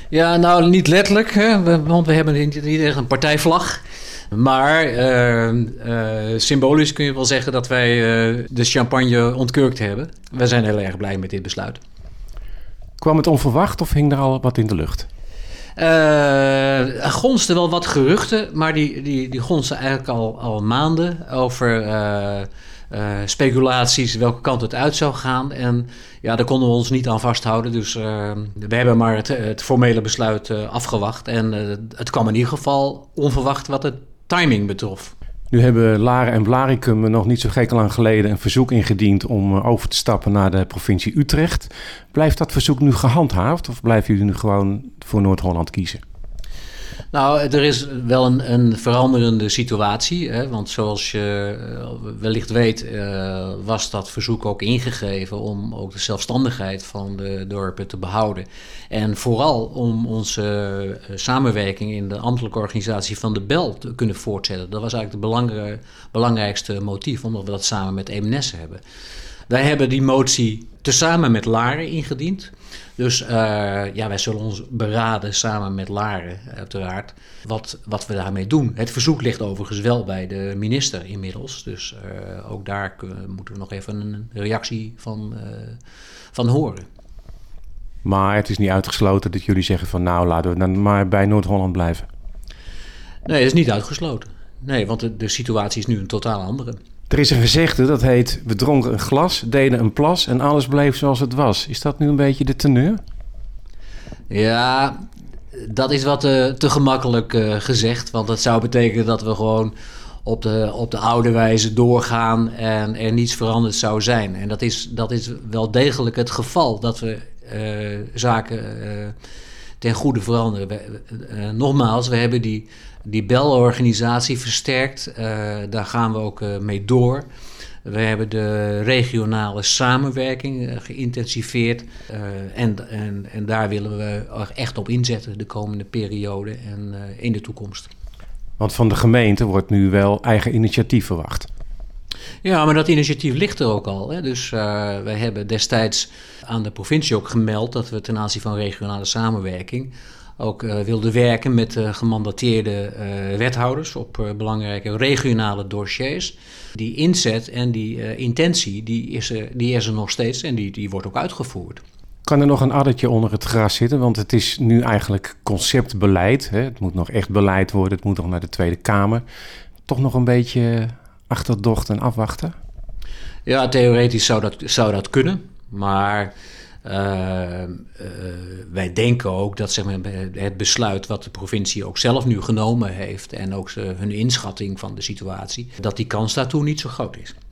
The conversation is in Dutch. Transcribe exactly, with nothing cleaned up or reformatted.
Ja, nou niet letterlijk, hè, want we hebben niet echt een partijvlag. Maar uh, uh, symbolisch kun je wel zeggen dat wij uh, de champagne ontkurkt hebben. Wij zijn heel erg blij met dit besluit. Kwam het onverwacht of hing er al wat in de lucht? Uh, er gonsten wel wat geruchten, maar die, die, die gonsten eigenlijk al, al maanden over uh, uh, speculaties welke kant het uit zou gaan. En ja, daar konden we ons niet aan vasthouden. Dus uh, we hebben maar het, het formele besluit uh, afgewacht. En uh, het kwam in ieder geval onverwacht wat de timing betrof. Nu hebben Laren en Blaricum nog niet zo gek lang geleden een verzoek ingediend om over te stappen naar de provincie Utrecht. Blijft dat verzoek nu gehandhaafd of blijven jullie nu gewoon voor Noord-Holland kiezen? Nou, er is wel een, een veranderende situatie. Hè? Want zoals je wellicht weet, uh, was dat verzoek ook ingegeven om ook de zelfstandigheid van de dorpen te behouden. En vooral om onze uh, samenwerking in de ambtelijke organisatie van de Bel te kunnen voortzetten. Dat was eigenlijk het belangrij- belangrijkste motief, omdat we dat samen met Eemnes hebben. Wij hebben die motie tezamen met Laren ingediend. Dus uh, ja, wij zullen ons beraden samen met Laren, uiteraard, wat, wat we daarmee doen. Het verzoek ligt overigens wel bij de minister inmiddels. Dus uh, ook daar kunnen, moeten we nog even een reactie van, uh, van horen. Maar het is niet uitgesloten dat jullie zeggen van nou, laten we dan maar bij Noord-Holland blijven. Nee, dat is niet uitgesloten. Nee, want de, de situatie is nu een totaal andere. Er is een gezegde dat heet, we dronken een glas, deden een plas en alles bleef zoals het was. Is dat nu een beetje de teneur? Ja, dat is wat uh, te gemakkelijk uh, gezegd. Want dat zou betekenen dat we gewoon op de, op de oude wijze doorgaan en er niets veranderd zou zijn. En dat is, dat is wel degelijk het geval, dat we uh, zaken uh, ten goede veranderen. We, uh, nogmaals, we hebben die... Die Bel-organisatie versterkt, uh, daar gaan we ook uh, mee door. We hebben de regionale samenwerking uh, geïntensiveerd. Uh, en, en, en daar willen we echt op inzetten de komende periode en uh, in de toekomst. Want van de gemeente wordt nu wel eigen initiatief verwacht. Ja, maar dat initiatief ligt er ook al. Hè. Dus uh, wij hebben destijds aan de provincie ook gemeld dat we ten aanzien van regionale samenwerking ook uh, wilde werken met uh, gemandateerde uh, wethouders op uh, belangrijke regionale dossiers. Die inzet en die uh, intentie, die is, er, die is er nog steeds en die, die wordt ook uitgevoerd. Kan er nog een addertje onder het gras zitten? Want het is nu eigenlijk conceptbeleid. Hè? Het moet nog echt beleid worden, het moet nog naar de Tweede Kamer. Toch nog een beetje achterdocht en afwachten? Ja, theoretisch zou dat, zou dat kunnen, maar Uh, uh, wij denken ook dat zeg maar, het besluit wat de provincie ook zelf nu genomen heeft en ook uh, hun inschatting van de situatie, dat die kans daartoe niet zo groot is.